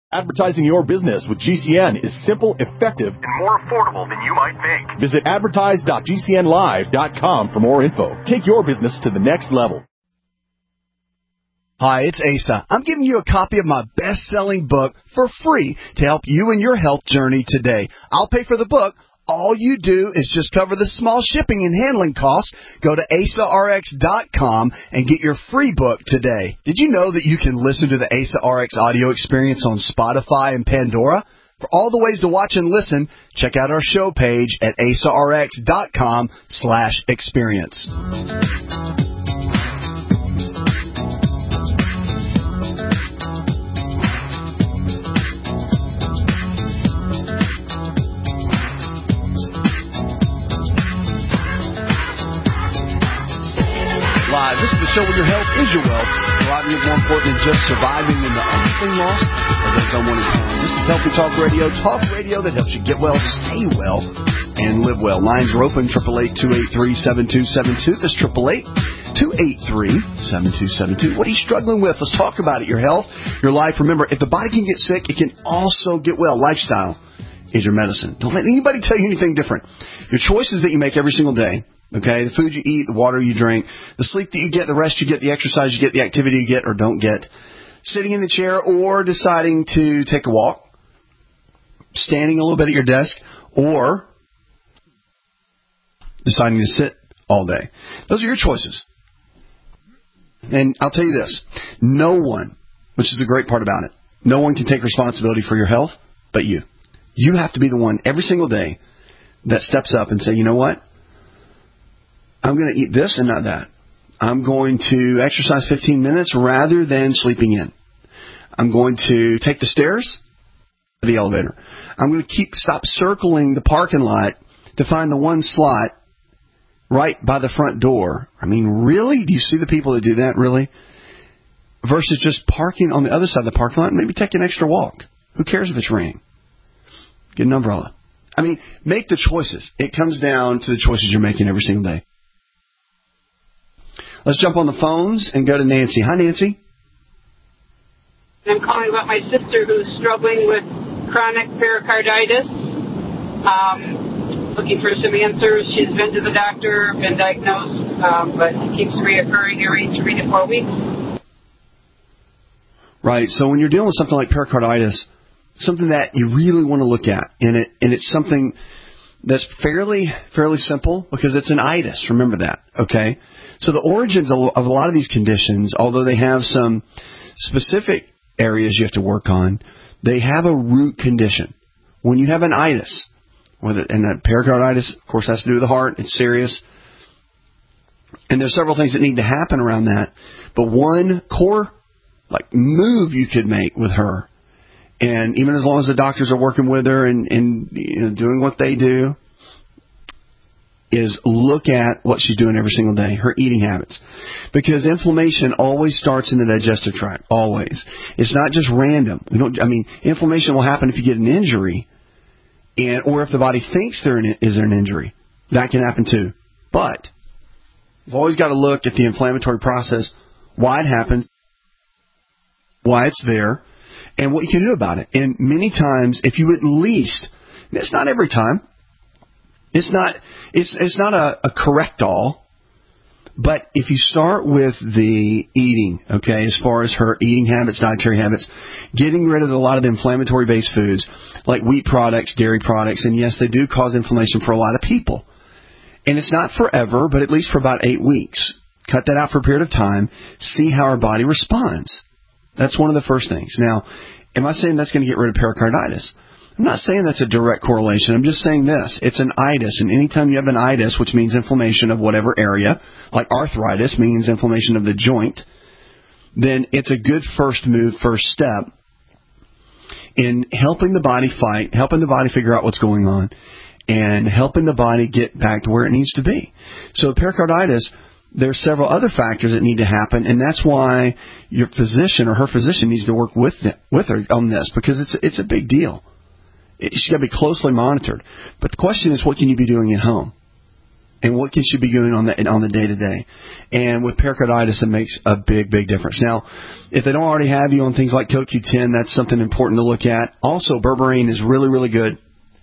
Advertising your business with GCN is simple, effective, and more affordable than you might think. Visit advertise.gcnlive.com for more info. Take your business to the next level. Hi, it's Asa. I'm giving you a copy of my best-selling book for free to help you in your health journey today. I'll pay for the book. All you do is just cover the small shipping and handling costs. Go to AsaRx.com and get your free book today. Did you know that you can listen to the Asa RX audio experience on Spotify and Pandora? For all the ways to watch and listen, check out our show page at AsaRx.com/experience. This is the show where your health is your wealth. Surviving is more important than just surviving in the everything lost or those unwanted times. This is Healthy Talk Radio that helps you get well, stay well, and live well. Lines are open, 888-283-7272. That's 888-283-7272. What are you struggling with? Let's talk about it. Your health, your life. Remember, if the body can get sick, it can also get well. Lifestyle is your medicine. Don't let anybody tell you anything different. Your choices that you make every single day, okay, the food you eat, the water you drink, the sleep that you get, the rest you get, the exercise you get, the activity you get or don't get, sitting in the chair or deciding to take a walk, standing a little bit at your desk, or deciding to sit all day. Those are your choices. And I'll tell you this, no one, which is the great part about it, no one can take responsibility for your health but you. You have to be the one every single day that steps up and say, you know what? I'm going to eat this and not that. I'm going to exercise 15 minutes rather than sleeping in. I'm going to take the stairs, the elevator. I'm going to stop circling the parking lot to find the one slot right by the front door. I mean, really? Do you see the people that do that, really? Versus just parking on the other side of the parking lot and maybe take an extra walk. Who cares if it's raining? Get an umbrella. I mean, make the choices. It comes down to the choices you're making every single day. Let's jump on the phones and go to Nancy. Hi, Nancy. I'm calling about my sister who's struggling with chronic pericarditis. Looking for some answers. She's been to the doctor, been diagnosed, but it keeps reoccurring every 3 to 4 weeks. Right. So when you're dealing with something like pericarditis, something that you really want to look at, and it's something that's fairly simple because it's an itis. Remember that, okay? So the origins of a lot of these conditions, although they have some specific areas you have to work on, they have a root condition. When you have an itis, and that pericarditis, of course, has to do with the heart. It's serious. And there's several things that need to happen around that. But one core move you could make with her, and even as long as the doctors are working with her and doing what they do, is look at what she's doing every single day, her eating habits. Because inflammation always starts in the digestive tract, always. It's not just random. Inflammation will happen if you get an injury, or if the body thinks there is an injury. That can happen too. But you've always got to look at the inflammatory process, why it happens, why it's there, and what you can do about it. And many times, if you at least, it's not every time, it's not a correct-all, but if you start with the eating, okay, as far as her eating habits, dietary habits, getting rid of a lot of the inflammatory-based foods like wheat products, dairy products, and yes, they do cause inflammation for a lot of people. And it's not forever, but at least for about 8 weeks. Cut that out for a period of time, see how our body responds. That's one of the first things. Now, am I saying that's going to get rid of pericarditis? I'm not saying that's a direct correlation. I'm just saying this. It's an itis, and anytime you have an itis, which means inflammation of whatever area, like arthritis means inflammation of the joint, then it's a good first step in helping the body fight, helping the body figure out what's going on, and helping the body get back to where it needs to be. So pericarditis, there's several other factors that need to happen, and that's why your physician or her physician needs to work with her on this, because it's a big deal. She's got to be closely monitored. But the question is, what can you be doing at home? and what can she be doing on the day-to-day. And with pericarditis, it makes a big, big difference. Now, if they don't already have you on things like CoQ10, that's something important to look at. Also, berberine is really, really good.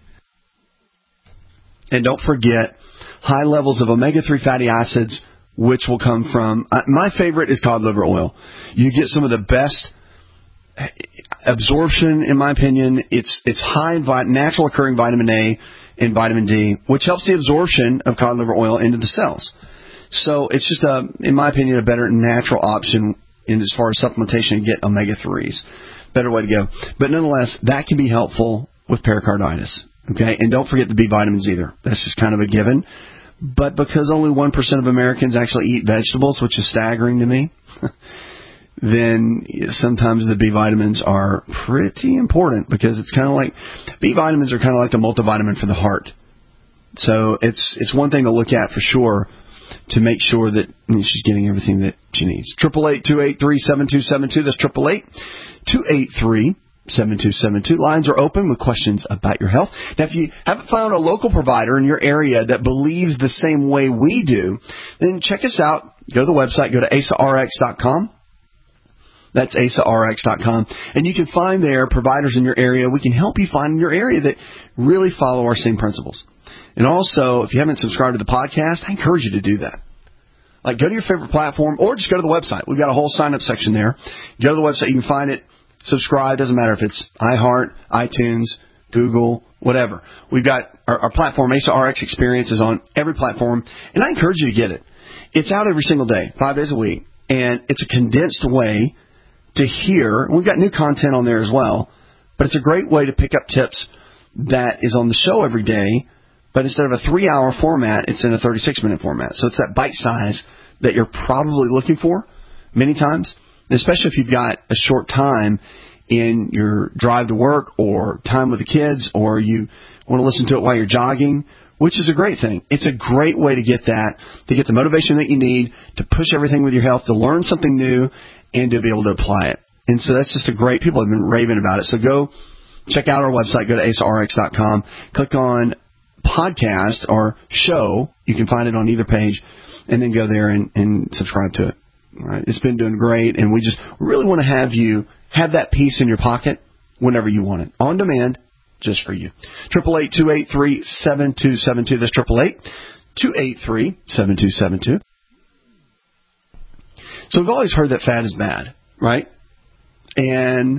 And don't forget, high levels of omega-3 fatty acids, which will come from, my favorite is cod liver oil. You get some of the best absorption, in my opinion. It's high in natural occurring vitamin A and vitamin D, which helps the absorption of cod liver oil into the cells. So it's just, in my opinion, a better natural option in as far as supplementation and get omega-3s. Better way to go. But nonetheless, that can be helpful with pericarditis. Okay, and don't forget the B vitamins either. That's just kind of a given. But because only 1% of Americans actually eat vegetables, which is staggering to me, then sometimes the B vitamins are pretty important, because it's kind of like, B vitamins are kind of like the multivitamin for the heart. So it's one thing to look at for sure, to make sure that she's getting everything that she needs. 888-283-7272. That's 888-283-7272. Lines are open with questions about your health. Now, if you haven't found a local provider in your area that believes the same way we do, then check us out. Go to the website. Go to AsaRx.com. That's AsaRx.com. And you can find there providers in your area. We can help you find in your area that really follow our same principles. And also, if you haven't subscribed to the podcast, I encourage you to do that. Like, go to your favorite platform, or just go to the website. We've got a whole sign-up section there. Go to the website. You can find it. Subscribe. Doesn't matter if it's iHeart, iTunes, Google, whatever. We've got our platform, AsaRx Experience, is on every platform. And I encourage you to get it. It's out every single day, 5 days a week. And it's a condensed way to hear. And we've got new content on there as well. But it's a great way to pick up tips that is on the show every day. But instead of a 3-hour format, it's in a 36-minute format. So it's that bite size that you're probably looking for many times, especially if you've got a short time in your drive to work or time with the kids, or you want to listen to it while you're jogging, which is a great thing. It's a great way to get that, to get the motivation that you need, to push everything with your health, to learn something new, and to be able to apply it. And so that's just a great, people have been raving about it. So go check out our website, go to AsaRx.com, click on podcast or show. You can find it on either page, and then go there and subscribe to it. All right. It's been doing great, and we just really want to have you have that piece in your pocket whenever you want it, on demand, just for you. 888-283-7272. That's 888-283-7272. So we've always heard that fat is bad, right? And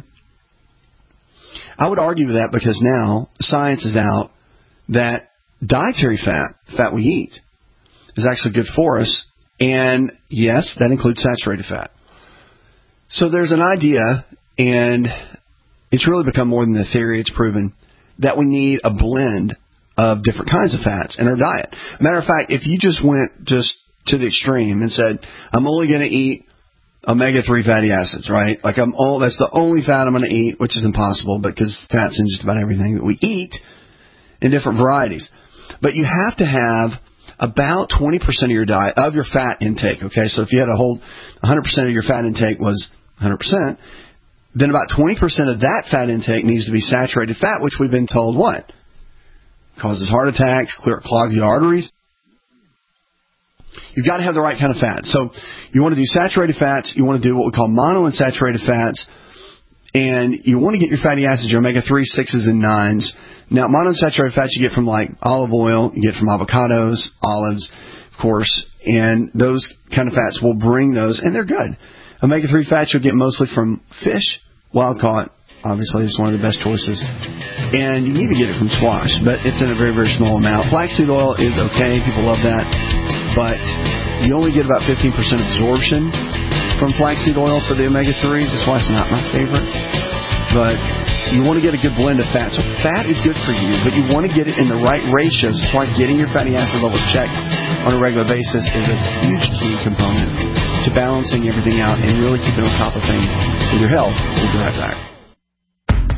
I would argue that, because now science is out that dietary fat we eat, is actually good for us. And yes, that includes saturated fat. So there's an idea, and it's really become more than a theory, it's proven, that we need a blend of different kinds of fats in our diet. Matter of fact, if you just went just to the extreme and said, I'm only going to eat omega-3 fatty acids, right? Like that's the only fat I'm going to eat, which is impossible, because fat's in just about everything that we eat in different varieties. But you have to have about 20% of your diet, of your fat intake, okay? So if you had 100% of your fat intake was 100%, then about 20% of that fat intake needs to be saturated fat, which we've been told what? Causes heart attacks, clogs the arteries. You've got to have the right kind of fat. So you want to do saturated fats, you want to do what we call monounsaturated fats, and you want to get your fatty acids, your omega-3, 6s, and 9s. Now, monounsaturated fats you get from like olive oil, you get from avocados, olives, of course, and those kind of fats will bring those, and they're good. Omega-3 fats you'll get mostly from fish, wild caught, obviously, it's one of the best choices. And you can even get it from squash, but it's in a very, very small amount. Flaxseed oil is okay, people love that, but you only get about 15% absorption from flaxseed oil for the omega-3s. That's why it's not my favorite. But you want to get a good blend of fat. So fat is good for you, but you want to get it in the right ratios. That's why getting your fatty acid levels checked on a regular basis is a huge key component to balancing everything out and really keeping on top of things with your health. We'll be right back.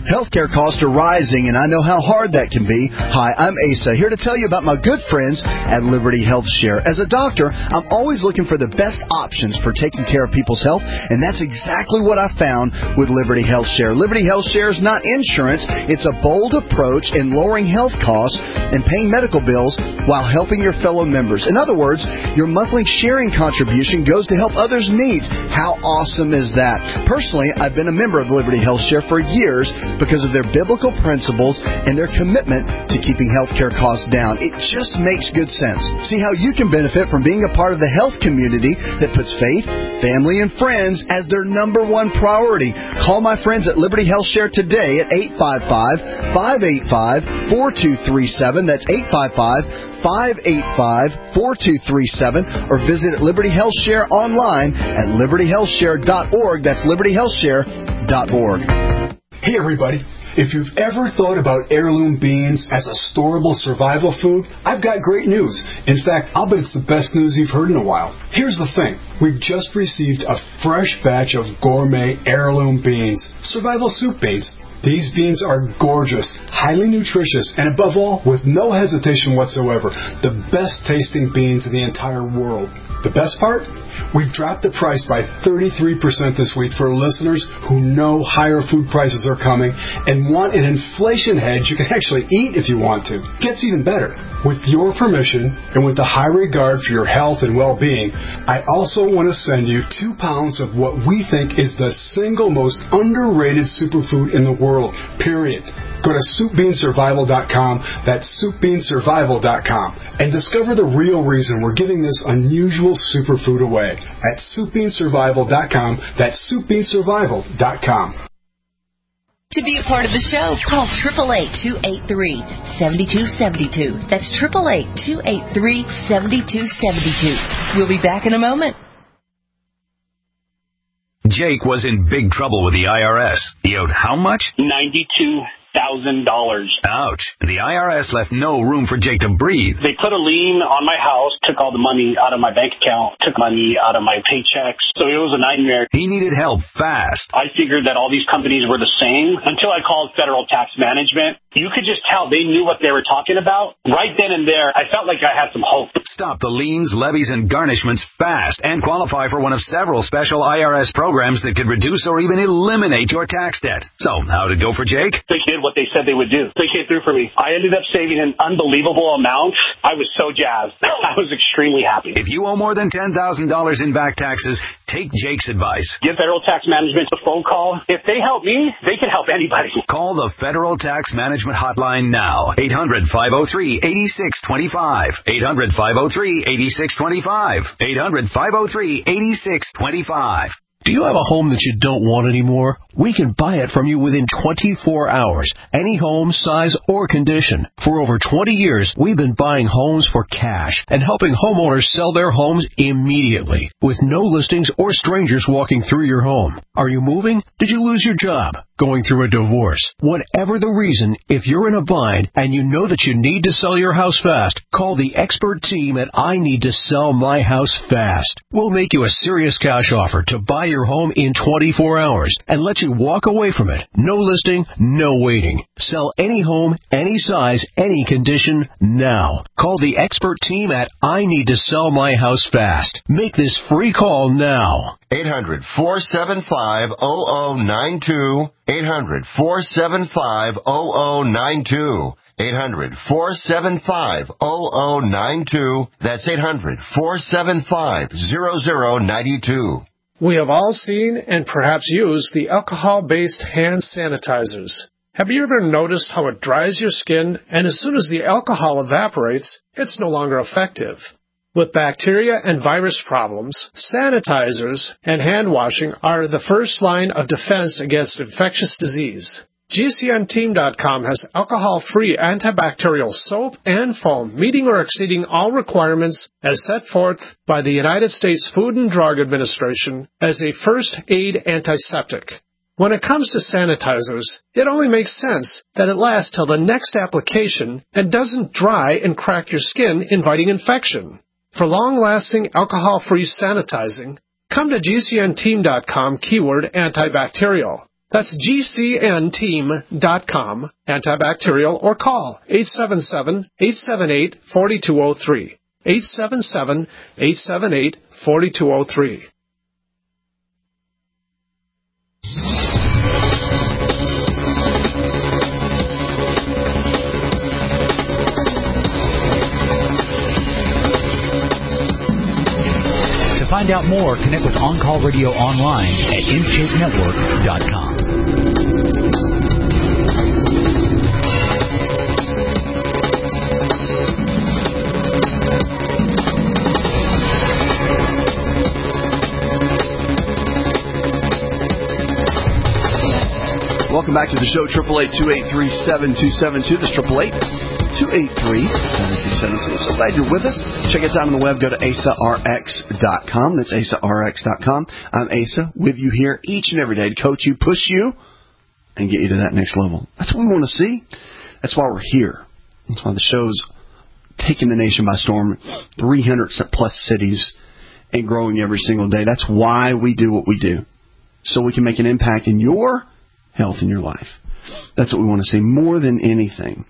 Healthcare costs are rising, and I know how hard that can be. Hi, I'm Asa, here to tell you about my good friends at Liberty Health Share. As a doctor, I'm always looking for the best options for taking care of people's health, and that's exactly what I found with Liberty Health Share. Liberty Health Share is not insurance. It's a bold approach in lowering health costs and paying medical bills while helping your fellow members. In other words, your monthly sharing contribution goes to help others' needs. How awesome is that? Personally, I've been a member of Liberty Health Share for years because of their biblical principles and their commitment to keeping healthcare costs down. It just makes good sense. See how you can benefit from being a part of the health community that puts faith, family, and friends as their number one priority. Call my friends at Liberty Health Share today at 855-585-4237. That's 855-585-4237, or visit Liberty Health Share online at libertyhealthshare.org. That's libertyhealthshare.org. Hey everybody, if you've ever thought about heirloom beans as a storable survival food, I've got great news. In fact, I'll bet it's the best news you've heard in a while. Here's the thing. We've just received a fresh batch of gourmet heirloom beans, survival soup beans. These beans are gorgeous, highly nutritious, and above all, with no hesitation whatsoever, the best tasting beans in the entire world. The best part? We've dropped the price by 33% this week for listeners who know higher food prices are coming and want an inflation hedge you can actually eat if you want to. Gets even better. With your permission and with the high regard for your health and well-being, I also want to send you 2 pounds of what we think is the single most underrated superfood in the world, period. Go to SoupBeanSurvival.com, that's SoupBeanSurvival.com, and discover the real reason we're giving this unusual superfood away at SoupBeanSurvival.com, that's SoupBeanSurvival.com. To be a part of the show, call 888-283-7272. That's 888-283-7272. We'll be back in a moment. Jake was in big trouble with the IRS. He owed how much? $92,000. Ouch. The IRS left no room for Jake to breathe. They put a lien on my house, took all the money out of my bank account, took money out of my paychecks. So it was a nightmare. He needed help fast. I figured that all these companies were the same until I called Federal Tax Management. You could just tell they knew what they were talking about. Right then and there, I felt like I had some hope. Stop the liens, levies, and garnishments fast and qualify for one of several special IRS programs that could reduce or even eliminate your tax debt. So, how'd it go for Jake? They did what they said they would do. They came through for me. I ended up saving an unbelievable amount. I was so jazzed. I was extremely happy. If you owe more than $10,000 in back taxes, take Jake's advice. Give Federal Tax Management a phone call. If they help me, they can help anybody. Call the Federal Tax Management Hotline now. 800-503-8625. 800-503-8625. 800-503-8625. Do you have a home that you don't want anymore? We can buy it from you within 24 hours. Any home, size, or condition. For over 20 years, we've been buying homes for cash and helping homeowners sell their homes immediately with no listings or strangers walking through your home. Are you moving? Did you lose your job? Going through a divorce? Whatever the reason, if you're in a bind and you know that you need to sell your house fast, call the expert team at I Need to Sell My House Fast. We'll make you a serious cash offer to buy your home in 24 hours and let you walk away from it. No listing, no waiting. Sell any home, any size, any condition, now. Call the expert team at I Need to Sell My House Fast. Make this free call now. 800-475-0092. 800-475-0092. 800-475-0092. That's 800-475-0092. We have all seen and perhaps used the alcohol-based hand sanitizers. Have you ever noticed how it dries your skin, and as soon as the alcohol evaporates, it's no longer effective? With bacteria and virus problems, sanitizers and hand washing are the first line of defense against infectious disease. GCNteam.com has alcohol-free antibacterial soap and foam meeting or exceeding all requirements as set forth by the United States Food and Drug Administration as a first aid antiseptic. When it comes to sanitizers, it only makes sense that it lasts till the next application and doesn't dry and crack your skin, inviting infection. For long-lasting alcohol-free sanitizing, come to GCNteam.com keyword antibacterial. That's GCNteam.com, antibacterial, or call 877-878-4203. 877-878-4203. To find out more, connect with On Call Radio online at InShapeNetwork.com. Welcome back to the show, 888-283-7272. This is 888-283-7272. So glad you're with us. Check us out on the web. Go to AsaRx.com. That's AsaRx.com. I'm Asa, with you here each and every day to coach you, push you, and get you to that next level. That's what we want to see. That's why we're here. That's why the show's taking the nation by storm. 300-plus cities and growing every single day. That's why we do what we do. So we can make an impact in your health in your life. That's what we want to see more than anything.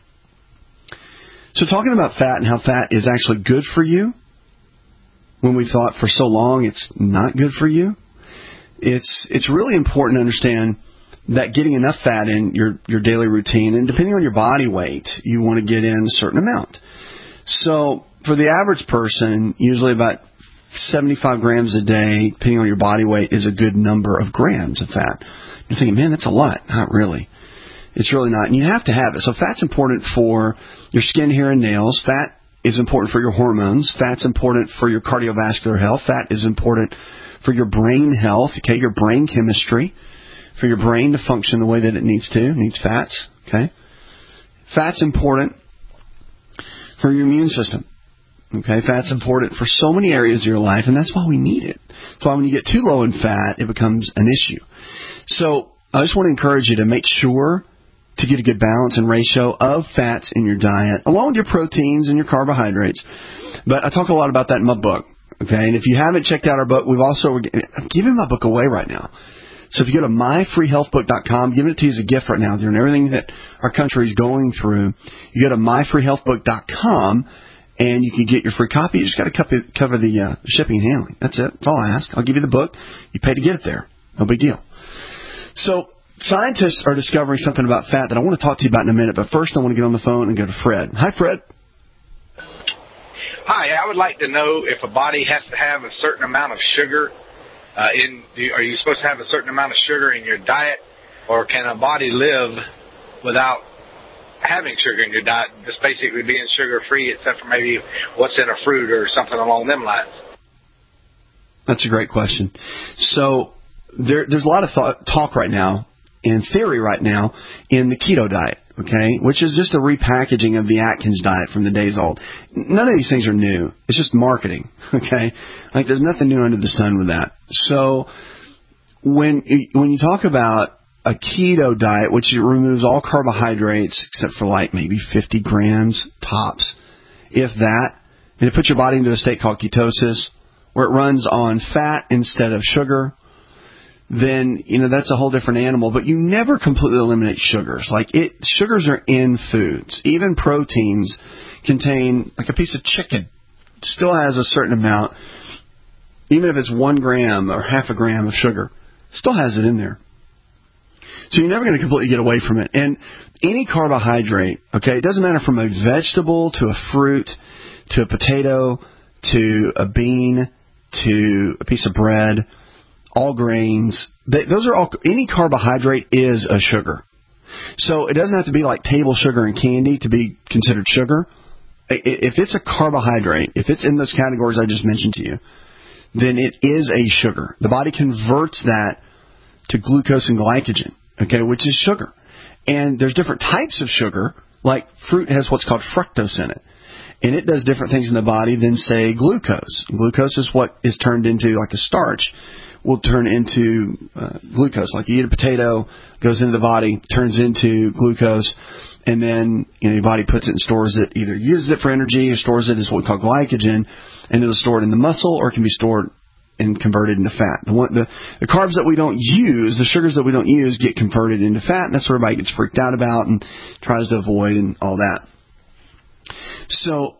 So talking about fat and how fat is actually good for you, when we thought for so long it's not good for you, it's really important to understand that getting enough fat in your daily routine, and depending on your body weight, you want to get in a certain amount. So for the average person, usually about 75 grams a day, depending on your body weight, is a good number of grams of fat. You're thinking, man, that's a lot. Not really. It's really not. And you have to have it. So fat's important for your skin, hair, and nails. Fat is important for your hormones. Fat's important for your cardiovascular health. Fat is important for your brain health, okay, your brain chemistry, for your brain to function the way that it needs to. It needs fats, okay? Fat's important for your immune system. Okay, fat's important for so many areas of your life, and that's why we need it. That's why when you get too low in fat, it becomes an issue. So I just want to encourage you to make sure to get a good balance and ratio of fats in your diet, along with your proteins and your carbohydrates. But I talk a lot about that in my book. Okay, and if you haven't checked out our book, I'm giving my book away right now. So if you go to myfreehealthbook.com, giving it to you as a gift right now during everything that our country is going through, you go to myfreehealthbook.com, and you can get your free copy. You just got to cover the shipping and handling. That's it. That's all I ask. I'll give you the book. You pay to get it there. No big deal. So scientists are discovering something about fat that I want to talk to you about in a minute. But first, I want to get on the phone and go to Fred. Hi, Fred. Hi. I would like to know if a body has to have a certain amount of sugar are you supposed to have a certain amount of sugar in your diet, or can a body live without having sugar in your diet, just basically being sugar-free, except for maybe what's in a fruit or something along them lines? That's a great question. So there's a lot of talk right now, in theory right now, in the keto diet, okay, which is just a repackaging of the Atkins diet from the days old. None of these things are new. It's just marketing, okay? Like, there's nothing new under the sun with that. So when you talk about a keto diet, which removes all carbohydrates except for like maybe 50 grams tops, if that, and it puts your body into a state called ketosis, where it runs on fat instead of sugar, then, that's a whole different animal. But you never completely eliminate sugars. Sugars are in foods. Even proteins contain, like a piece of chicken, still has a certain amount, even if it's 1 gram or half a gram of sugar, still has it in there. So you're never going to completely get away from it. And any carbohydrate, okay, it doesn't matter from a vegetable to a fruit to a potato to a bean to a piece of bread, all grains, those are all, any carbohydrate is a sugar. So it doesn't have to be like table sugar and candy to be considered sugar. If it's a carbohydrate, if it's in those categories I just mentioned to you, then it is a sugar. The body converts that to glucose and glycogen, okay, which is sugar. And there's different types of sugar, like fruit has what's called fructose in it. And it does different things in the body than, say, glucose. Glucose is what is turned into, like a starch, will turn into glucose. Like you eat a potato, goes into the body, turns into glucose, and then your body puts it and stores it, either uses it for energy or stores it as what we call glycogen, and it'll store it in the muscle, or it can be stored and converted into fat. The carbs that we don't use, the sugars that we don't use, get converted into fat, and that's what everybody gets freaked out about and tries to avoid and all that. So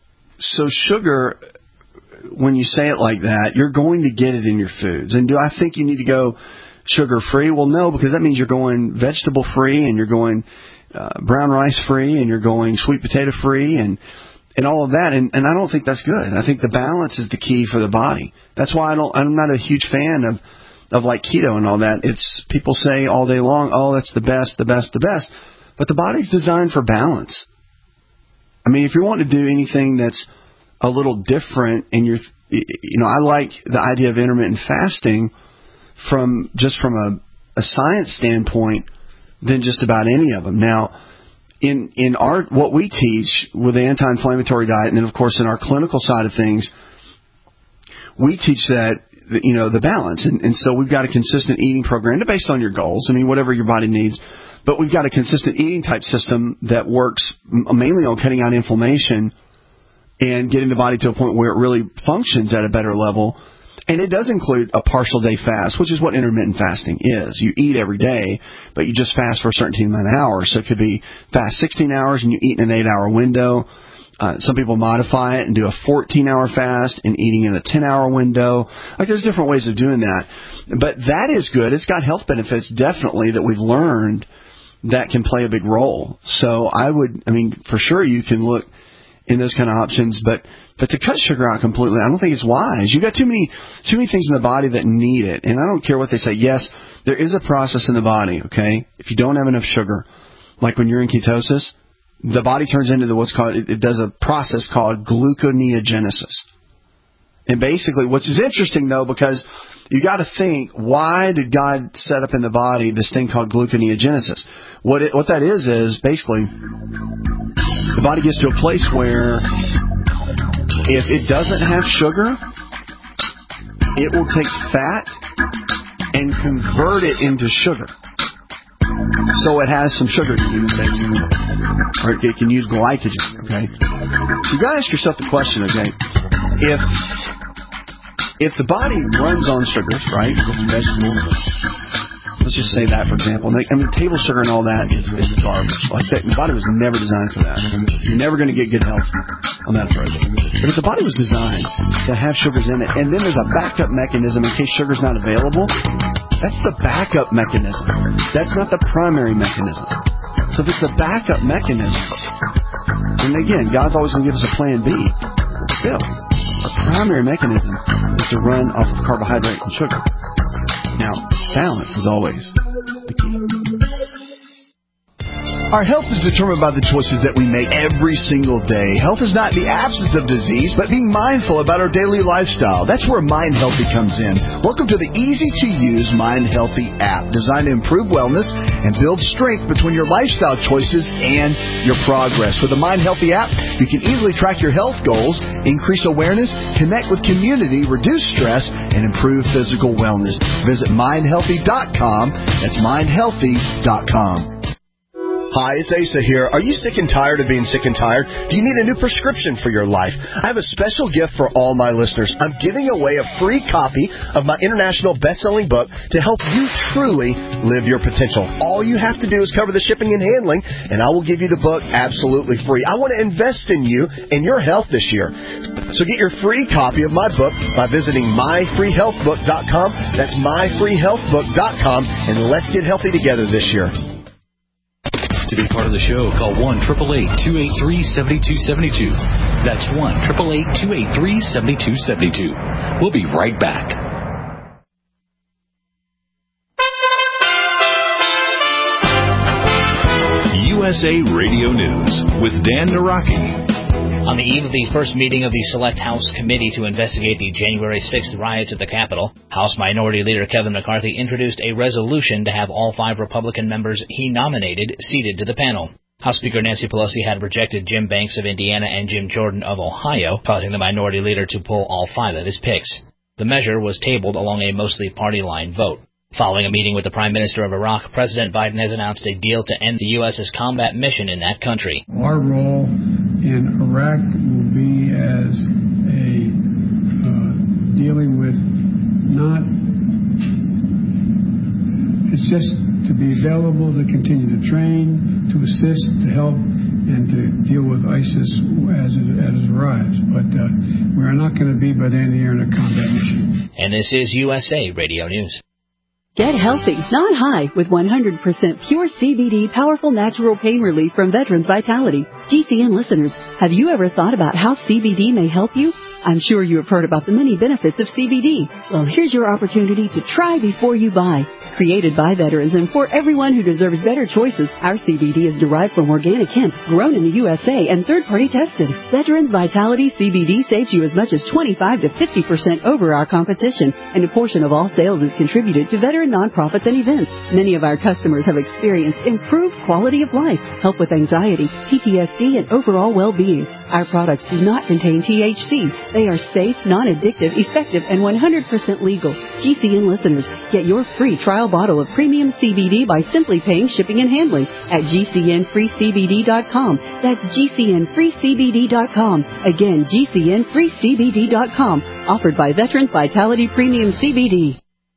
sugar, when you say it like that, you're going to get it in your foods. And do I think you need to go sugar-free? Well, no, because that means you're going vegetable-free and you're going brown rice-free and you're going sweet potato-free and all of that. And I don't think that's good. I think the balance is the key for the body. That's why I'm not a huge fan of like keto and all that. It's people say all day long, oh, that's the best. But the body's designed for balance. I mean, if you want to do anything that's a little different, and I like the idea of intermittent fasting from a science standpoint than just about any of them. Now, in what we teach with the anti-inflammatory diet, and then of course in our clinical side of things, we teach that the balance, and so we've got a consistent eating program based on your goals. I mean, whatever your body needs. But we've got a consistent eating type system that works mainly on cutting out inflammation and getting the body to a point where it really functions at a better level. And it does include a partial day fast, which is what intermittent fasting is. You eat every day, but you just fast for a certain amount of hours. So it could be fast 16 hours and you eat in an 8-hour window. Some people modify it and do a 14-hour fast and eating in a 10-hour window. Like, there's different ways of doing that. But that is good. It's got health benefits, definitely, that we've learned that can play a big role. So for sure you can look in those kind of options, but to cut sugar out completely, I don't think it's wise. You got too many things in the body that need it, and I don't care what they say. Yes, there is a process in the body, okay? If you don't have enough sugar, like when you're in ketosis, the body turns into it does a process called gluconeogenesis. And basically, which is interesting though, because you got to think, why did God set up in the body this thing called gluconeogenesis? What that is basically the body gets to a place where if it doesn't have sugar, it will take fat and convert it into sugar. So it has some sugar to use, basically. Or it can use glycogen, okay? So you got to ask yourself the question, okay? If the body runs on sugars, right, with vegetables, let's just say that, for example. I mean, table sugar and all that is garbage. Like that, the body was never designed for that. You're never going to get good health on that approach. But if the body was designed to have sugars in it, and then there's a backup mechanism in case sugar's not available, that's the backup mechanism. That's not the primary mechanism. So if it's the backup mechanism, and again, God's always going to give us a plan B. Still, our primary mechanism is to run off of carbohydrate and sugar. Now, balance is always the key. Our health is determined by the choices that we make every single day. Health is not the absence of disease, but being mindful about our daily lifestyle. That's where Mind Healthy comes in. Welcome to the easy-to-use Mind Healthy app, designed to improve wellness and build strength between your lifestyle choices and your progress. With the Mind Healthy app, you can easily track your health goals, increase awareness, connect with community, reduce stress, and improve physical wellness. Visit mindhealthy.com. That's mindhealthy.com. Hi, it's Asa here. Are you sick and tired of being sick and tired? Do you need a new prescription for your life? I have a special gift for all my listeners. I'm giving away a free copy of my international best-selling book to help you truly live your potential. All you have to do is cover the shipping and handling, and I will give you the book absolutely free. I want to invest in you and your health this year. So get your free copy of my book by visiting myfreehealthbook.com. That's myfreehealthbook.com, and let's get healthy together this year. To be part of the show, call 1-888-283-7272. That's 1-888-283-7272. We'll be right back. USA Radio News with Dan Naraki. On the eve of the first meeting of the Select House Committee to investigate the January 6th riots at the Capitol, House Minority Leader Kevin McCarthy introduced a resolution to have all 5 Republican members he nominated seated to the panel. House Speaker Nancy Pelosi had rejected Jim Banks of Indiana and Jim Jordan of Ohio, causing the Minority Leader to pull all 5 of his picks. The measure was tabled along a mostly party-line vote. Following a meeting with the Prime Minister of Iraq, President Biden has announced a deal to end the U.S.'s combat mission in that country. Our role in Iraq will be as a dealing with not. It's just to be available to continue to train, to assist, to help, and to deal with ISIS as it arrives. But we are not going to be by the end of the year in a combat mission. And this is USA Radio News. Get healthy, not high, with 100% pure CBD powerful natural pain relief from Veterans Vitality. GCN listeners, have you ever thought about how CBD may help you? I'm sure you have heard about the many benefits of CBD. Well, here's your opportunity to try before you buy. Created by veterans and for everyone who deserves better choices, our CBD is derived from organic hemp, grown in the USA, and third-party tested. Veterans Vitality CBD saves you as much as 25 to 50% over our competition, and a portion of all sales is contributed to veteran nonprofits and events. Many of our customers have experienced improved quality of life, help with anxiety, PTSD, and overall well-being. Our products do not contain THC. They are safe, non-addictive, effective, and 100% legal. GCN listeners, get your free trial bottle of premium CBD by simply paying shipping and handling at GCNFreeCBD.com. That's GCNFreeCBD.com. Again, GCNFreeCBD.com. Offered by Veterans Vitality Premium CBD.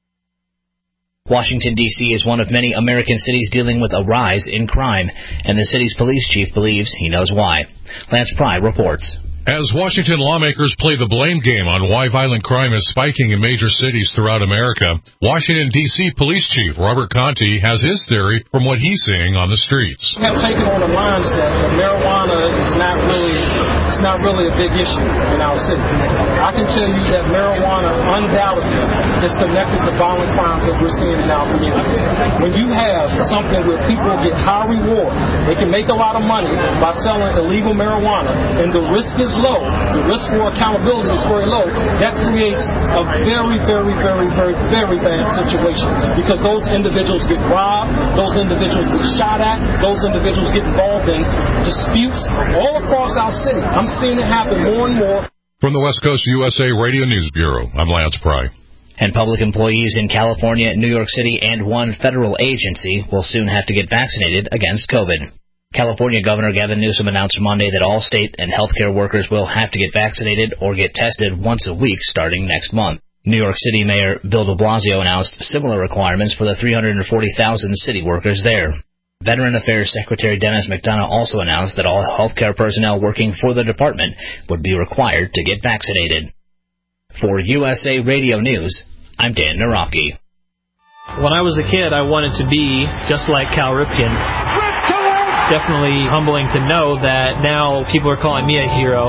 Washington, D.C. is one of many American cities dealing with a rise in crime, and the city's police chief believes he knows why. Lance Pry reports. As Washington lawmakers play the blame game on why violent crime is spiking in major cities throughout America, Washington, D.C. Police Chief Robert Conte has his theory from what he's seeing on the streets. We have taken on a mindset that marijuana is not really a big issue in our city. I can tell you that marijuana undoubtedly is connected to violent crimes that we're seeing in our community. When you have something where people get high reward, they can make a lot of money by selling illegal marijuana, and the risk is low, the risk for accountability is very low, that creates a very, very, very, very, very bad situation, because those individuals get robbed, those individuals get shot at, those individuals get involved in disputes all across our city. I'm seeing it happen more and more. From the West Coast USA Radio News Bureau, I'm Lance Pry. And public employees in California, New York City, and one federal agency will soon have to get vaccinated against COVID. California Governor Gavin Newsom announced Monday that all state and healthcare workers will have to get vaccinated or get tested once a week starting next month. New York City Mayor Bill de Blasio announced similar requirements for the 340,000 city workers there. Veteran Affairs Secretary Dennis McDonough also announced that all healthcare personnel working for the department would be required to get vaccinated. For USA Radio News, I'm Dan Naraki. When I was a kid, I wanted to be just like Cal Ripken. It's definitely humbling to know that now people are calling me a hero.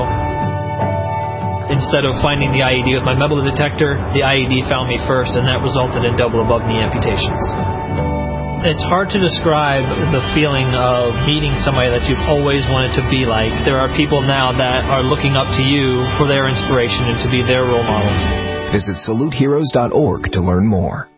Instead of finding the IED with my metal detector, the IED found me first, and that resulted in double above-knee amputations. It's hard to describe the feeling of meeting somebody that you've always wanted to be like. There are people now that are looking up to you for their inspiration and to be their role model. Visit SaluteHeroes.org to learn more.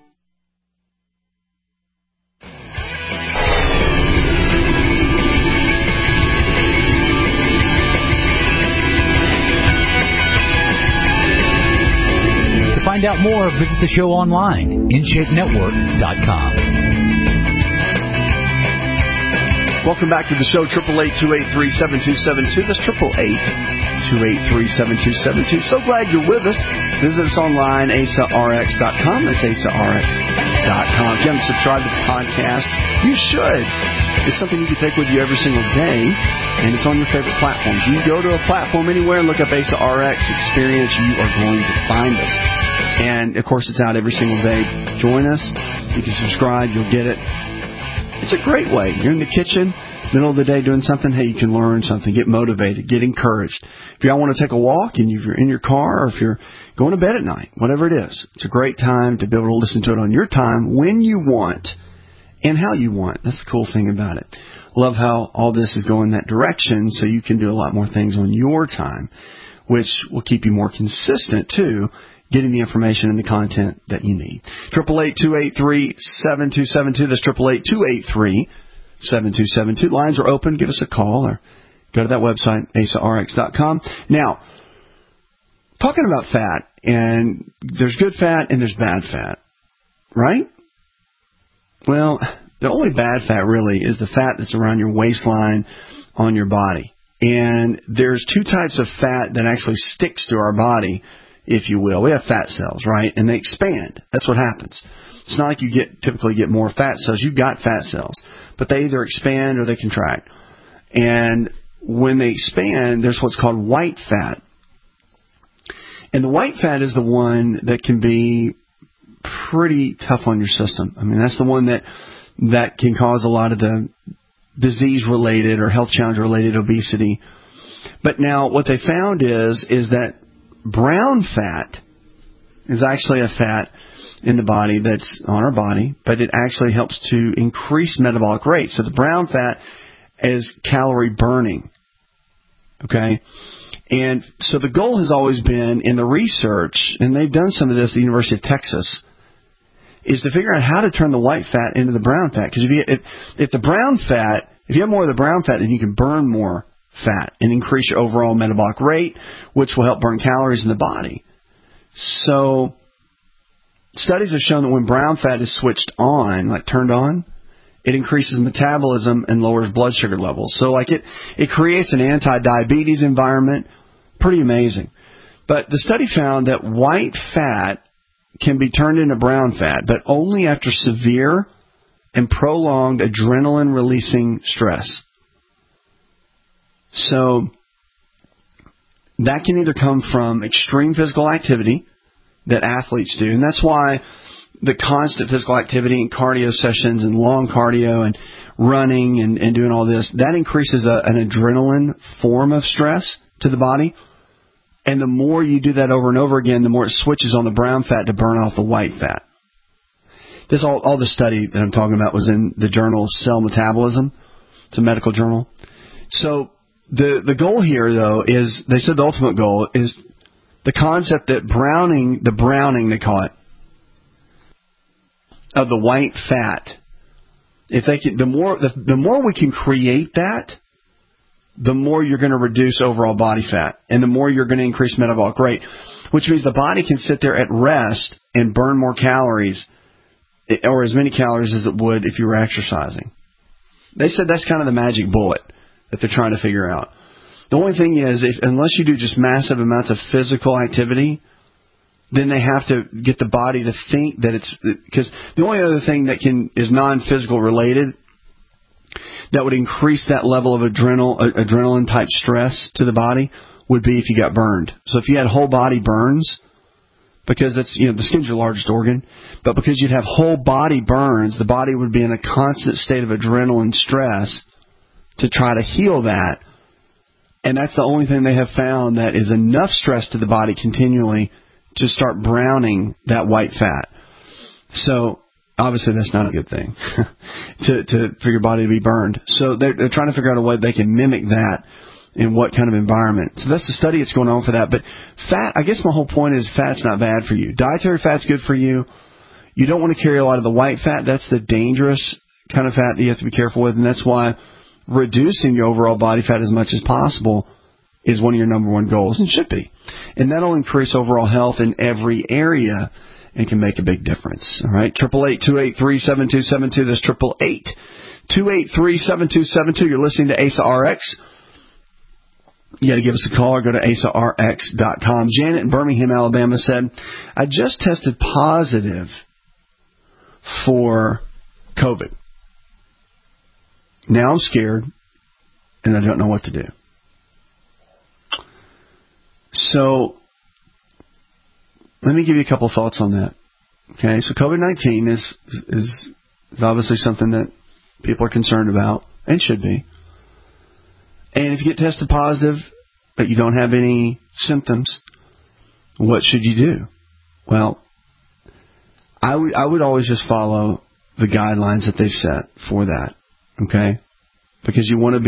To find out more, visit the show online, InShapeNetwork.com. Welcome back to the show, 888-283-7272. That's 888-283-7272. So glad you're with us. Visit us online, ASARX.com. That's ASARX.com. If you haven't subscribed to the podcast, you should. It's something you can take with you every single day, and it's on your favorite platforms. You go to a platform anywhere and look up ASARX Experience, you are going to find us. And, of course, it's out every single day. Join us. You can subscribe. You'll get it. It's a great way. You're in the kitchen, middle of the day doing something. Hey, you can learn something, get motivated, get encouraged. If you want to take a walk and if you're in your car or if you're going to bed at night, whatever it is, it's a great time to be able to listen to it on your time when you want and how you want. That's the cool thing about it. Love how all this is going that direction so you can do a lot more things on your time, which will keep you more consistent, too, getting the information and the content that you need. 888-283-7272. That's 888-283-7272. Lines are open. Give us a call or go to that website, ASARX.com. Now, talking about fat, and there's good fat and there's bad fat, right? Well, the only bad fat really is the fat that's around your waistline on your body. And there's two types of fat that actually sticks to our body. if you will. We have fat cells, right? And they expand. That's what happens. It's not like you typically get more fat cells. You've got fat cells, but they either expand or they contract. And when they expand, there's what's called white fat. And the white fat is the one that can be pretty tough on your system. I mean, that's the one that can cause a lot of the disease-related or health challenge-related obesity. But now what they found is that brown fat is actually a fat in the body that's on our body, but it actually helps to increase metabolic rate. So the brown fat is calorie burning. Okay? And so the goal has always been in the research, and they've done some of this at the University of Texas, is to figure out how to turn the white fat into the brown fat. Because if the brown fat, if you have more of the brown fat, then you can burn more fat and increase your overall metabolic rate, which will help burn calories in the body. So studies have shown that when brown fat is switched on, like turned on, it increases metabolism and lowers blood sugar levels. So like it creates an anti-diabetes environment. Pretty amazing. But the study found that white fat can be turned into brown fat, but only after severe and prolonged adrenaline-releasing stress. So that can either come from extreme physical activity that athletes do, and that's why the constant physical activity and cardio sessions and long cardio and running and doing all this, that increases an adrenaline form of stress to the body. And the more you do that over and over again, the more it switches on the brown fat to burn off the white fat. This all the study that I'm talking about was in the journal Cell Metabolism. It's a medical journal. So the goal here, though, is, they said the ultimate goal is the concept that the browning, they call it, of the white fat. If they can, the more we can create that, the more you're going to reduce overall body fat, and the more you're going to increase metabolic rate, which means the body can sit there at rest and burn more calories, or as many calories as it would if you were exercising. They said that's kind of the magic bullet that they're trying to figure out. The only thing is, unless you do just massive amounts of physical activity, then they have to get the body to think that it's, because the only other thing that is non-physical related that would increase that level of adrenaline type stress to the body would be if you got burned. So if you had whole body burns, because that's, the skin's your largest organ, but because you'd have whole body burns, the body would be in a constant state of adrenaline stress to try to heal that. And that's the only thing they have found that is enough stress to the body continually to start browning that white fat. So obviously that's not a good thing for your body to be burned. So they're trying to figure out a way they can mimic that in what kind of environment. So that's the study that's going on for that. But fat, I guess my whole point is fat's not bad for you. Dietary fat's good for you. You don't want to carry a lot of the white fat. That's the dangerous kind of fat that you have to be careful with, and that's why reducing your overall body fat as much as possible is one of your number one goals, and should be. And that'll increase overall health in every area and can make a big difference. All right, 888-283-7272. That's 888-283-7272. You're listening to ASA RX. You got to give us a call or go to asarx.com. Janet in Birmingham, Alabama said, I just tested positive for COVID. Now I'm scared, and I don't know what to do. So let me give you a couple thoughts on that. Okay, so COVID-19 is obviously something that people are concerned about and should be. And if you get tested positive but you don't have any symptoms, what should you do? Well, I would always just follow the guidelines that they've set for that. Okay? Because you want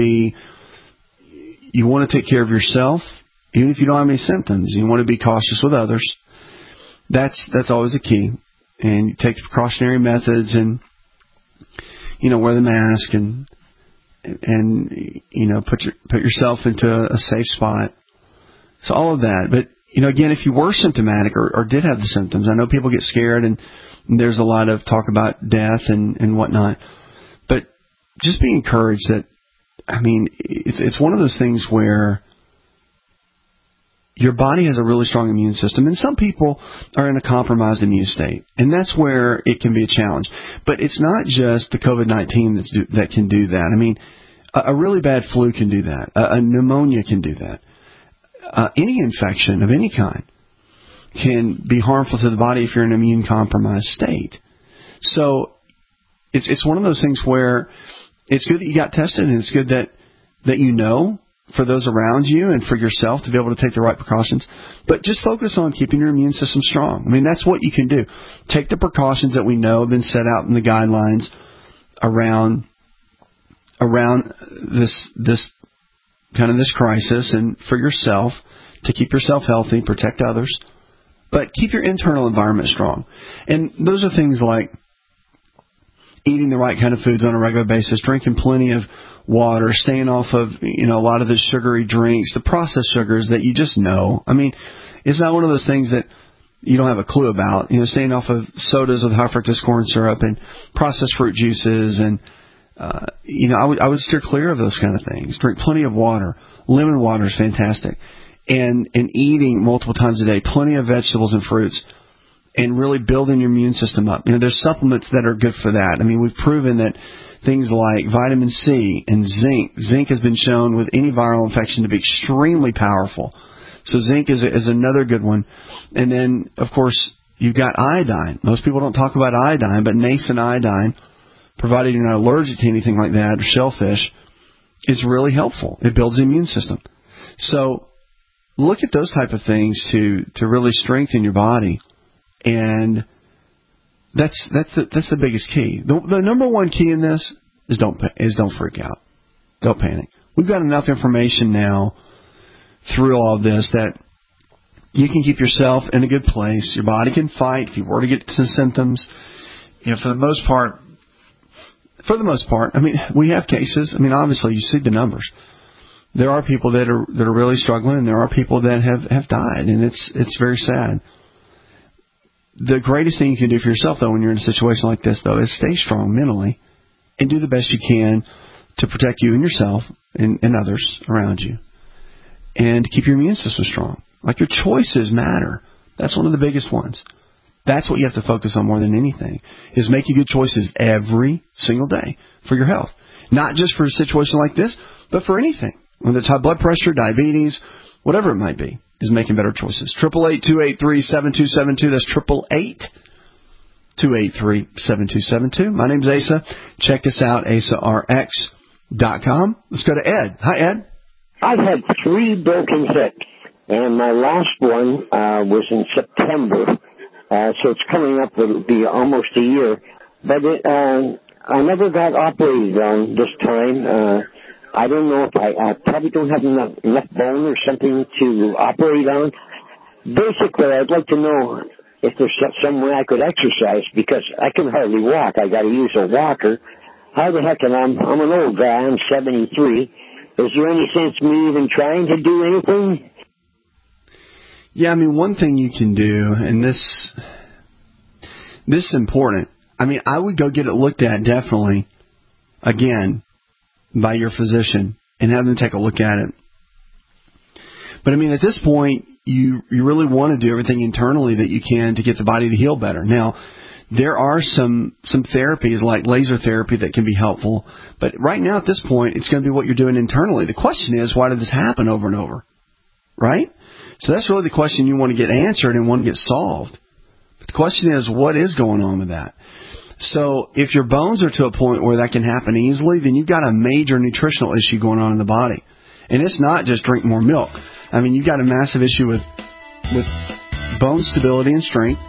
to take care of yourself, even if you don't have any symptoms. You want to be cautious with others. That's always a key. And you take precautionary methods and, wear the mask and put yourself into a safe spot. So all of that. But, again, if you were symptomatic or did have the symptoms, I know people get scared and there's a lot of talk about death and whatnot. But just be encouraged that, it's one of those things where your body has a really strong immune system, and some people are in a compromised immune state, and that's where it can be a challenge. But it's not just the COVID-19 that can do that. I mean, a really bad flu can do that. A pneumonia can do that. Any infection of any kind can be harmful to the body if you're in an immune-compromised state. So it's one of those things where it's good that you got tested, and it's good that you know for those around you and for yourself to be able to take the right precautions. But just focus on keeping your immune system strong. I mean, that's what you can do. Take the precautions that we know have been set out in the guidelines around this kind of this crisis, and for yourself to keep yourself healthy, protect others, but keep your internal environment strong. And those are things like eating the right kind of foods on a regular basis, drinking plenty of water, staying off of, a lot of the sugary drinks, the processed sugars that you just know. I mean, it's not one of those things that you don't have a clue about. Staying off of sodas with high fructose corn syrup and processed fruit juices, and I would steer clear of those kind of things. Drink plenty of water. Lemon water is fantastic. And eating multiple times a day, plenty of vegetables and fruits, and really building your immune system up. There's supplements that are good for that. I mean, we've proven that things like vitamin C and zinc. Zinc has been shown with any viral infection to be extremely powerful. So zinc is another good one. And then, of course, you've got iodine. Most people don't talk about iodine, but nascent iodine, provided you're not allergic to anything like that, or shellfish, is really helpful. It builds the immune system. So look at those type of things to really strengthen your body. And that's the biggest key. The number one key in this is don't freak out. Don't panic. We've got enough information now through all of this that you can keep yourself in a good place. Your body can fight if you were to get some symptoms. For the most part, I mean, we have cases. I mean, obviously, you see the numbers. There are people that are really struggling, and there are people that have died, and it's very sad. The greatest thing you can do for yourself, though, when you're in a situation like this, though, is stay strong mentally and do the best you can to protect you and yourself and others around you, and keep your immune system strong. Like, your choices matter. That's one of the biggest ones. That's what you have to focus on more than anything, is making good choices every single day for your health. Not just for a situation like this, but for anything. Whether it's high blood pressure, diabetes, whatever it might be, is making better choices. 888-283-7272. That's 888-283-7272. My name's Asa. Check us out, AsaRx.com. Let's go to Ed. Hi, Ed. I've had 3 broken hips, and my last one was in September. So it's coming up, it'll be almost a year. But I never got operated on this time. I don't know if I probably don't have enough bone or something to operate on. Basically, I'd like to know if there's some way I could exercise, because I can hardly walk. I got to use a walker. How the heck, and I'm an old guy. I'm 73. Is there any sense in me even trying to do anything? Yeah, I mean, one thing you can do, and this is important. I mean, I would go get it looked at, definitely, again, by your physician, and have them take a look at it. But I mean, at this point, you really want to do everything internally that you can to get the body to heal better. Now, there are some therapies like laser therapy that can be helpful, but right now at this point, it's going to be what you're doing internally. The question is, why did this happen over and over? Right? So that's really the question you want to get answered and want to get solved. But the question is, what is going on with that? So if your bones are to a point where that can happen easily, then you've got a major nutritional issue going on in the body. And it's not just drink more milk. I mean, you've got a massive issue with bone stability and strength.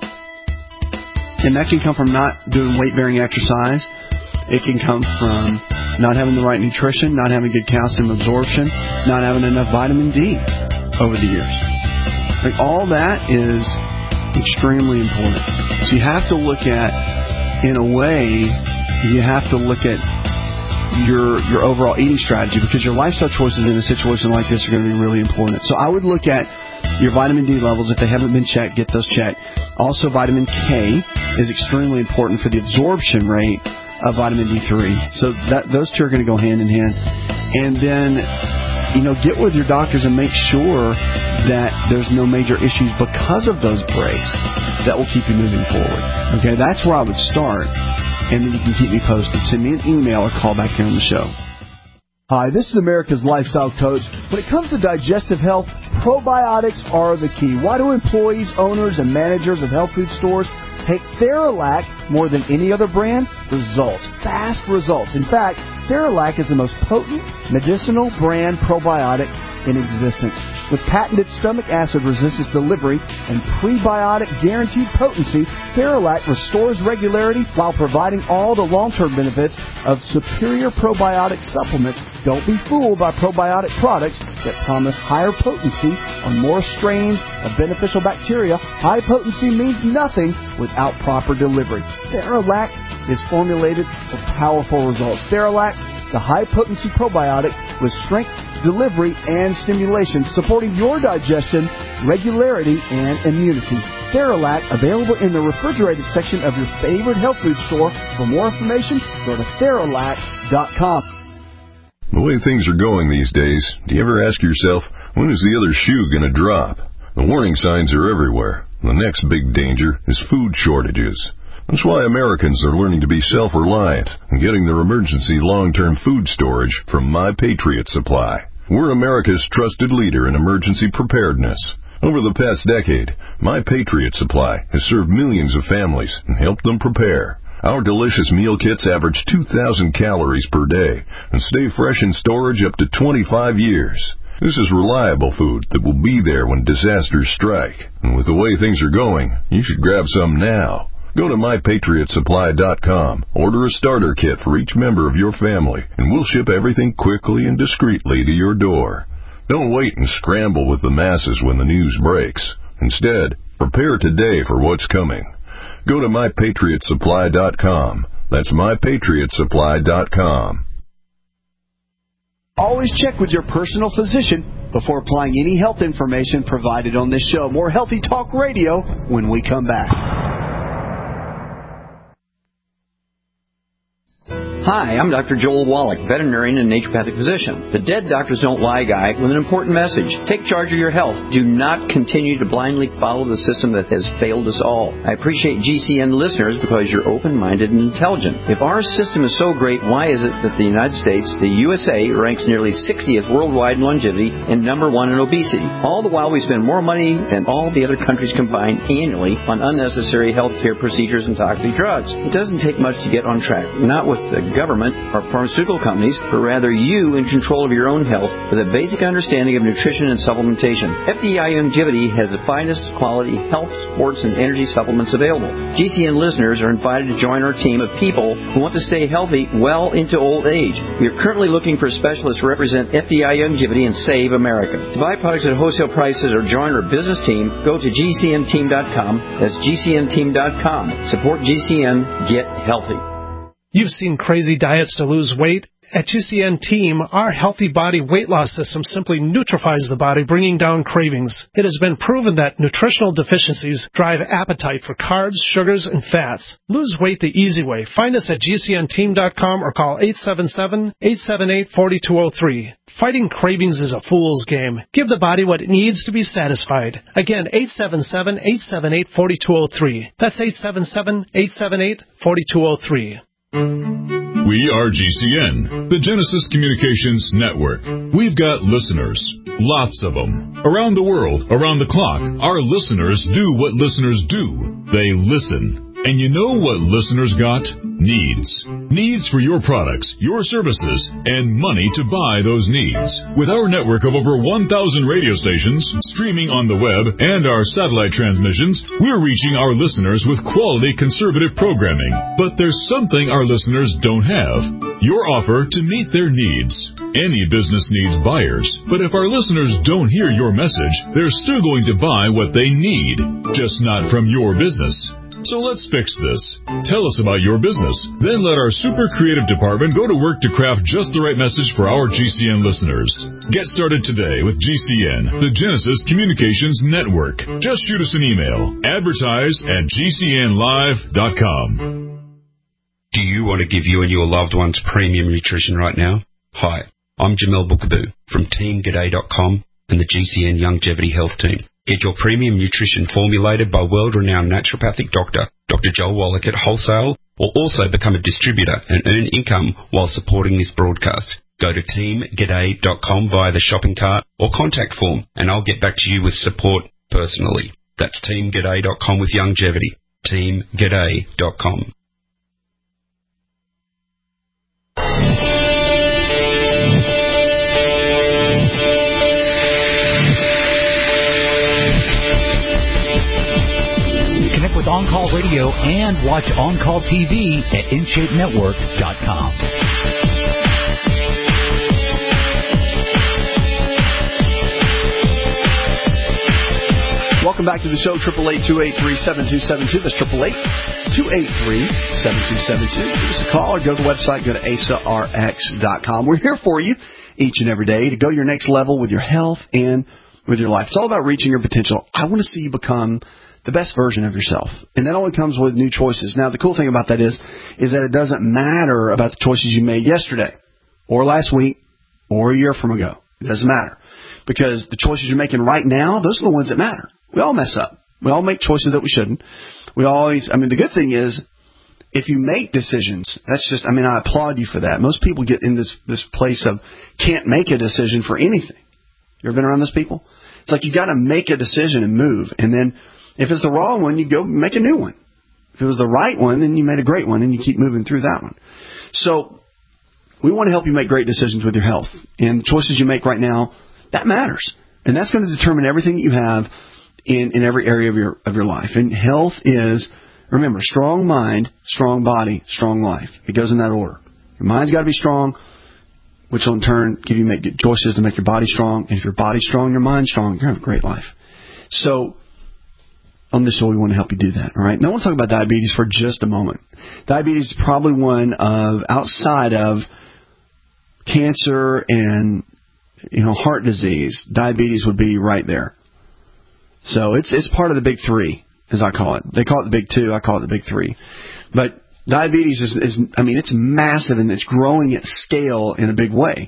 And that can come from not doing weight-bearing exercise. It can come from not having the right nutrition, not having good calcium absorption, not having enough vitamin D over the years. Like, all that is extremely important. So you have to look at, in a way, you have to look at your overall eating strategy, because your lifestyle choices in a situation like this are going to be really important. So I would look at your vitamin D levels. If they haven't been checked, get those checked. Also, vitamin K is extremely important for the absorption rate of vitamin D3. So those two are going to go hand in hand. And then, get with your doctors and make sure that there's no major issues because of those breaks that will keep you moving forward. Okay, that's where I would start, and then you can keep me posted. Send me an email or call back here on the show. Hi, this is America's Lifestyle Coach. When it comes to digestive health, probiotics are the key. Why do employees, owners, and managers of health food stores take Theralac more than any other brand? Results. Fast results. In fact, Theralac is the most potent medicinal brand probiotic in existence. With patented stomach acid resistance delivery and prebiotic guaranteed potency, Theralac restores regularity while providing all the long-term benefits of superior probiotic supplements. Don't be fooled by probiotic products that promise higher potency on more strains of beneficial bacteria. High potency means nothing without proper delivery. Theralac is formulated for powerful results. Theralac, the high-potency probiotic with strength, delivery, and stimulation, supporting your digestion, regularity, and immunity. Theralac, available in the refrigerated section of your favorite health food store. For more information, go to Theralac.com. The way things are going these days, do you ever ask yourself, when is the other shoe going to drop? The warning signs are everywhere. The next big danger is food shortages. That's why Americans are learning to be self-reliant and getting their emergency long-term food storage from My Patriot Supply. We're America's trusted leader in emergency preparedness. Over the past decade, My Patriot Supply has served millions of families and helped them prepare. Our delicious meal kits average 2,000 calories per day and stay fresh in storage up to 25 years. This is reliable food that will be there when disasters strike. And with the way things are going, you should grab some now. Go to MyPatriotSupply.com, order a starter kit for each member of your family, and we'll ship everything quickly and discreetly to your door. Don't wait and scramble with the masses when the news breaks. Instead, prepare today for what's coming. Go to MyPatriotSupply.com. That's MyPatriotSupply.com. Always check with your personal physician before applying any health information provided on this show. More Healthy Talk Radio when we come back. Hi, I'm Dr. Joel Wallach, veterinarian and naturopathic physician. The Dead Doctors Don't Lie guy with an important message. Take charge of your health. Do not continue to blindly follow the system that has failed us all. I appreciate GCN listeners because you're open-minded and intelligent. If our system is so great, why is it that the United States, the USA, ranks nearly 60th worldwide in longevity and number 1 in obesity? All the while we spend more money than all the other countries combined annually on unnecessary health care procedures and toxic drugs. It doesn't take much to get on track. Not with the government or pharmaceutical companies, but rather you in control of your own health with a basic understanding of nutrition and supplementation. FDI Longevity has the finest quality health, sports, and energy supplements available. GCN listeners are invited to join our team of people who want to stay healthy well into old age. We are currently looking for specialists to represent FDI Longevity and Save America. To buy products at wholesale prices or join our business team, go to GCNteam.com. That's GCNteam.com. Support GCN. Get healthy. You've seen crazy diets to lose weight. At GCN Team, our healthy body weight loss system simply neutralizes the body, bringing down cravings. It has been proven that nutritional deficiencies drive appetite for carbs, sugars, and fats. Lose weight the easy way. Find us at GCNteam.com or call 877-878-4203. Fighting cravings is a fool's game. Give the body what it needs to be satisfied. Again, 877-878-4203. That's 877-878-4203. We are GCN, the Genesis Communications Network. We've got listeners, lots of them, around the world, around the clock. Our listeners do what listeners do. They listen. And you know what listeners got? Needs. Needs for your products, your services, and money to buy those needs. With our network of over 1,000 radio stations, streaming on the web, and our satellite transmissions, we're reaching our listeners with quality conservative programming. But there's something our listeners don't have. Your offer to meet their needs. Any business needs buyers, but if our listeners don't hear your message, they're still going to buy what they need, just not from your business. So let's fix this. Tell us about your business. Then let our super creative department go to work to craft just the right message for our GCN listeners. Get started today with GCN, the Genesis Communications Network. Just shoot us an email. Advertise@GCNlive.com. Do you want to give you and your loved ones premium nutrition right now? Hi, I'm Jamel Bookaboo from TeamGaday.com, and the GCN Longevity Health Team. Get your premium nutrition formulated by world-renowned naturopathic doctor, Dr. Joel Wallach at wholesale, or also become a distributor and earn income while supporting this broadcast. Go to teamg'day.com via the shopping cart or contact form, and I'll get back to you with support personally. That's teamg'day.com with longevity. teamg'day.com. Connect with On Call Radio and watch On Call TV at InShapeNetwork.com. Welcome back to the show, 888-283-7272. That's 888-283-7272. Give us a call or go to the website, go to ASARX.com. We're here for you each and every day to go to your next level with your health and with your life. It's all about reaching your potential. I want to see you become the best version of yourself. And that only comes with new choices. Now, the cool thing about that is that it doesn't matter about the choices you made yesterday or last week or a year from ago. It doesn't matter. Because the choices you're making right now, those are the ones that matter. We all mess up. We all make choices that we shouldn't. The good thing is, if you make decisions, I applaud you for that. Most people get in this place of can't make a decision for anything. You ever been around those people? It's like you got to make a decision and move. And then if it's the wrong one, you go make a new one. If it was the right one, then you made a great one and you keep moving through that one. So we want to help you make great decisions with your health. And the choices you make right now, that matters. And that's going to determine everything that you have in every area of your life. And health is, remember, strong mind, strong body, strong life. It goes in that order. Your mind's got to be strong, which will in turn make good choices to make your body strong. And if your body's strong, your mind's strong, you're going to have a great life. So on this show, we want to help you do that. All right. Now I want to talk about diabetes for just a moment. Diabetes is probably one of, outside of cancer and heart disease, diabetes would be right there. So it's part of the big three, as I call it. They call it the big two. I call it the big three. But diabetes is it's massive and it's growing at scale in a big way.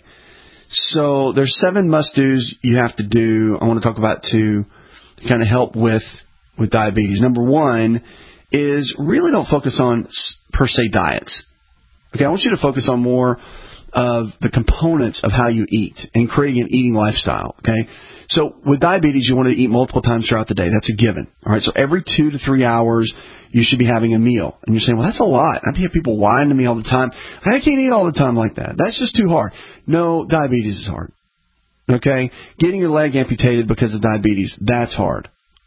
So there's 7 must-dos you have to do. I want to talk about to kind of help with diabetes. Number 1 is really don't focus on per se diets. Okay, I want you to focus on more of the components of how you eat and creating an eating lifestyle, okay? So with diabetes, you want to eat multiple times throughout the day. That's a given, all right? So every 2 to 3 hours, you should be having a meal. And you're saying, well, that's a lot. I hear people whine to me all the time. I can't eat all the time like that. That's just too hard. No, diabetes is hard, okay? Getting your leg amputated because of diabetes, that's hard.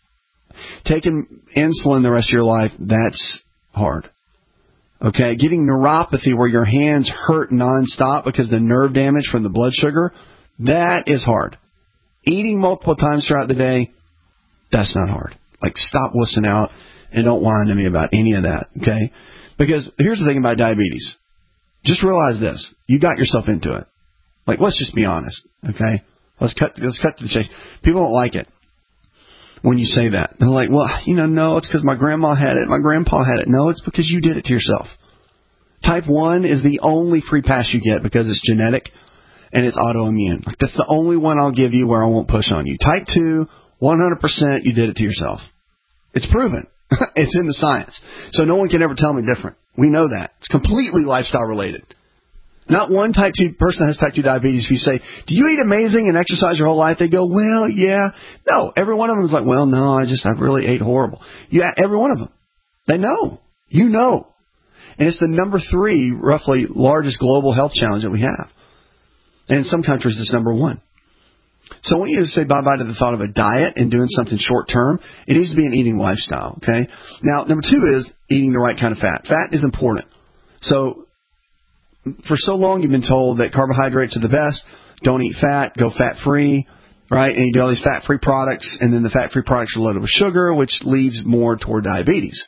Taking insulin the rest of your life, that's hard. Okay, getting neuropathy where your hands hurt nonstop because of the nerve damage from the blood sugar, that is hard. Eating multiple times throughout the day, that's not hard. Like, stop wussing out and don't whine to me about any of that, okay? Because here's the thing about diabetes. Just realize this. You got yourself into it. Like, let's just be honest, okay? Let's cut to the chase. People don't like it when you say that. They're like, well, no, it's because my grandma had it, my grandpa had it. No, it's because you did it to yourself. Type 1 is the only free pass you get because it's genetic and it's autoimmune. That's the only one I'll give you where I won't push on you. Type 2, 100% you did it to yourself. It's proven. It's in the science. So no one can ever tell me different. We know that. It's completely lifestyle related. Not one type 2 person that has type 2 diabetes, if you say, do you eat amazing and exercise your whole life? They go, well, yeah. No, every one of them is like, well, no, I really ate horrible. Yeah, every one of them. They know. You know. And it's the number 3, roughly, largest global health challenge that we have. And in some countries, it's number 1. So I want you to say bye-bye to the thought of a diet and doing something short-term. It needs to be an eating lifestyle, okay? Now, number 2 is eating the right kind of fat. Fat is important. So for so long, you've been told that carbohydrates are the best. Don't eat fat. Go fat-free, right? And you do all these fat-free products, and then the fat-free products are loaded with sugar, which leads more toward diabetes.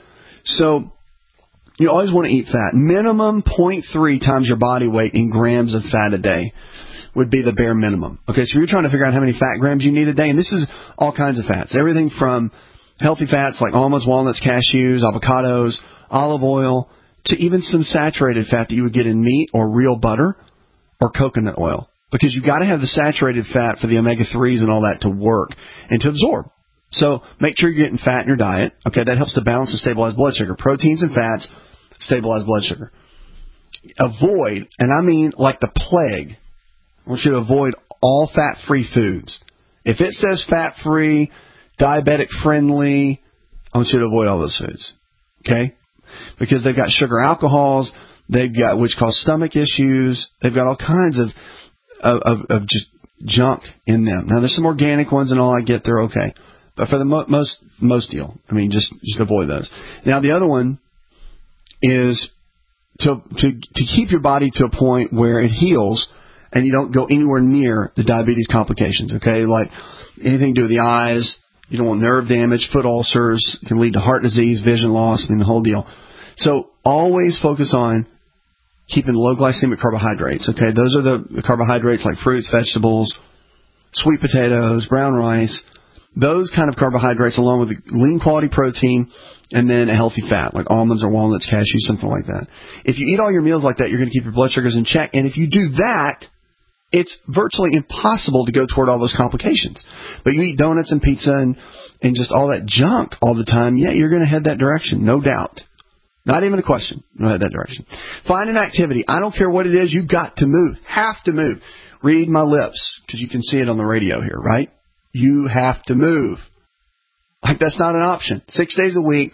So you always want to eat fat. Minimum 0.3 times your body weight in grams of fat a day would be the bare minimum. Okay, so you're trying to figure out how many fat grams you need a day, and this is all kinds of fats. Everything from healthy fats like almonds, walnuts, cashews, avocados, olive oil, to even some saturated fat that you would get in meat or real butter or coconut oil. because you've got to have the saturated fat for the omega-3s and all that to work and to absorb. So make sure you're getting fat in your diet. Okay, that helps to balance and stabilize blood sugar. Proteins and fats stabilize blood sugar. Avoid, and I mean like the plague, I want you to avoid all fat-free foods. If it says fat-free, diabetic-friendly, I want you to avoid all those foods. Okay? Because they've got sugar alcohols, they've got, which cause stomach issues, they've got all kinds of just junk in them. Now, there's some organic ones and all, I get they're okay. But for the most deal, I mean, just avoid those. Now, the other one is to keep your body to a point where it heals and you don't go anywhere near the diabetes complications, okay? Like anything to do with the eyes, you don't want nerve damage, foot ulcers, can lead to heart disease, vision loss, I mean, the whole deal. So always focus on keeping low glycemic carbohydrates, okay? Those are the carbohydrates like fruits, vegetables, sweet potatoes, brown rice, those kind of carbohydrates along with the lean quality protein and then a healthy fat like almonds or walnuts, cashews, something like that. If you eat all your meals like that, you're going to keep your blood sugars in check. And if you do that, it's virtually impossible to go toward all those complications. But you eat donuts and pizza and just all that junk all the time, yeah, you're going to head that direction, no doubt. Not even a question. You'll head that direction. Find an activity. I don't care what it is. You've got to move. Have to move. Read my lips, because you can see it on the radio here, right? You have to move. Like, that's not an option. 6 days a week,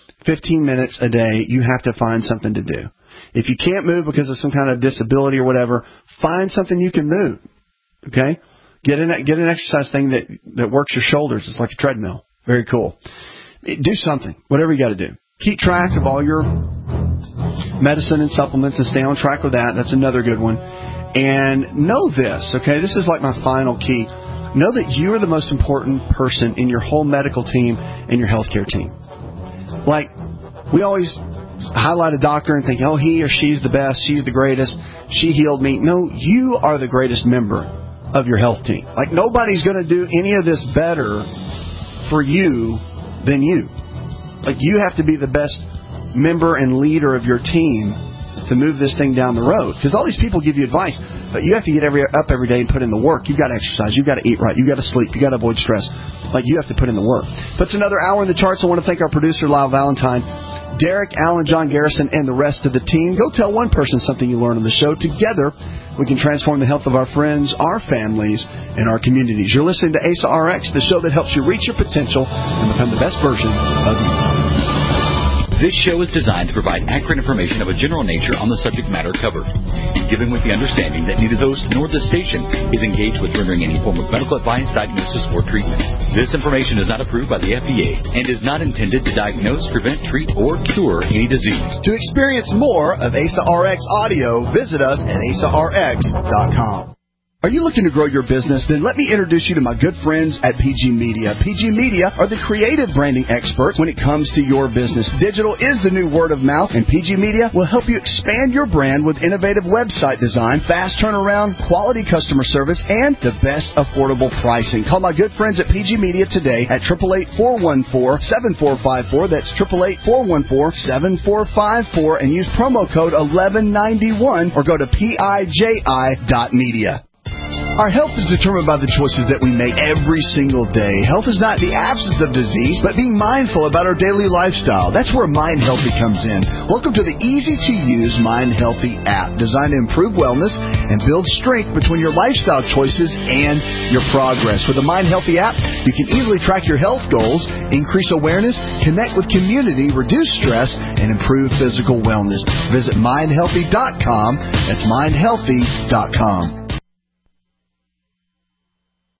15 minutes a day, you have to find something to do. If you can't move because of some kind of disability or whatever, find something you can move. Okay? Get an exercise thing that works your shoulders. It's like a treadmill. Very cool. Do something. Whatever you got to do. Keep track of all your medicine and supplements and stay on track with that. That's another good one. And know this, okay? This is like my final key. Know that you are the most important person in your whole medical team and your healthcare team. Like, we always highlight a doctor and think, oh, he or she's the best, she's the greatest, she healed me. No, you are the greatest member of your health team. Like, nobody's going to do any of this better for you than you. Like, you have to be the best member and leader of your team to move this thing down the road. Because all these people give you advice, but you have to get up every day and put in the work. You've got to exercise. You've got to eat right. You've got to sleep. You've got to avoid stress. Like, you have to put in the work. Puts another hour in the charts. I want to thank our producer, Lyle Valentine, Derek, Alan, John Garrison, and the rest of the team. Go tell one person something you learned on the show. Together, we can transform the health of our friends, our families, and our communities. You're listening to ASA RX, the show that helps you reach your potential and become the best version of you. This show is designed to provide accurate information of a general nature on the subject matter covered, given with the understanding that neither host nor the station is engaged with rendering any form of medical advice, diagnosis, or treatment. This information is not approved by the FDA and is not intended to diagnose, prevent, treat, or cure any disease. To experience more of ASA RX audio, visit us at asarx.com. Are you looking to grow your business? Then let me introduce you to my good friends at PG Media. PG Media are the creative branding experts when it comes to your business. Digital is the new word of mouth, and PG Media will help you expand your brand with innovative website design, fast turnaround, quality customer service, and the best affordable pricing. Call my good friends at PG Media today at 888-414-7454. That's 888-414-7454, and use promo code 1191 or go to piji.media. Our health is determined by the choices that we make every single day. Health is not the absence of disease, but being mindful about our daily lifestyle. That's where Mind Healthy comes in. Welcome to the easy-to-use Mind Healthy app, designed to improve wellness and build strength between your lifestyle choices and your progress. With the Mind Healthy app, you can easily track your health goals, increase awareness, connect with community, reduce stress, and improve physical wellness. Visit mindhealthy.com. That's mindhealthy.com.